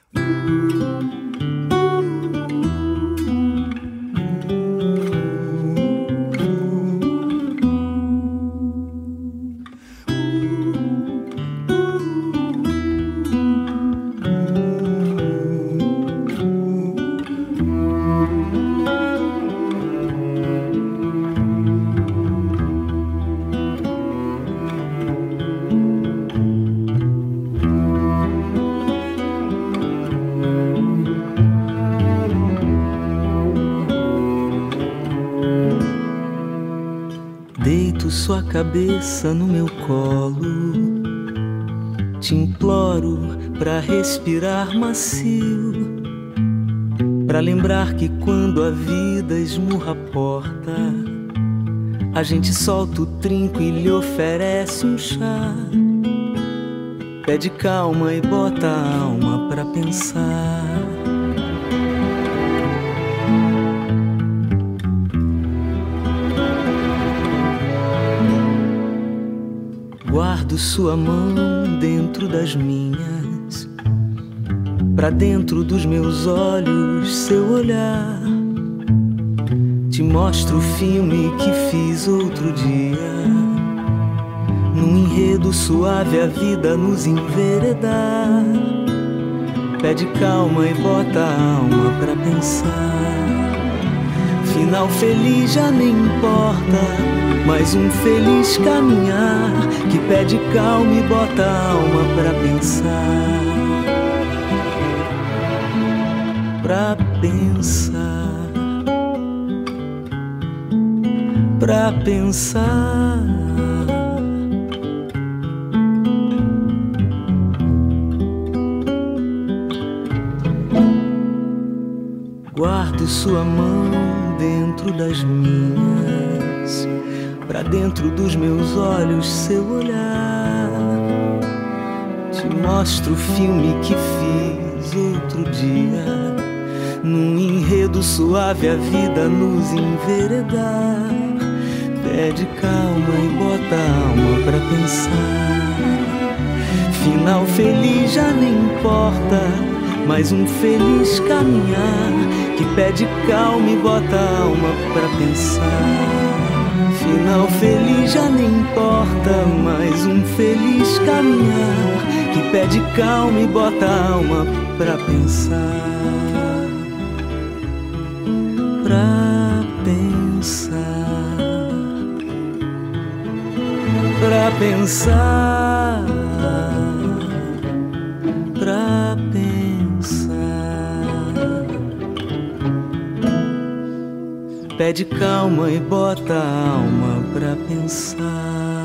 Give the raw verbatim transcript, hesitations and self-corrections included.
Sua cabeça no meu colo, te imploro pra respirar macio, pra lembrar que quando a vida esmurra a porta, a gente solta o trinco e lhe oferece um chá. Pede calma e bota a alma pra pensar. Guardo sua mão dentro das minhas, pra dentro dos meus olhos seu olhar. Te mostro o filme que fiz outro dia, num enredo suave a vida nos enveredar. Pede calma e bota a alma pra pensar. Final feliz já nem importa, mas um feliz caminhar que pede calma e bota a alma pra pensar. Pra pensar, pra pensar. Guardo sua mão dentro das minhas, pra dentro dos meus olhos seu olhar. Te mostro o filme que fiz outro dia, num enredo suave a vida nos enveredar. Pede calma e bota a alma pra pensar. Final feliz já nem importa, mas um feliz caminhar que pede calma e bota a alma pra pensar. Final feliz já nem importa, mas um feliz caminhar que pede calma e bota a alma pra pensar. Pra pensar, pra pensar, pra pensar. Pede calma e bota a alma pra pensar.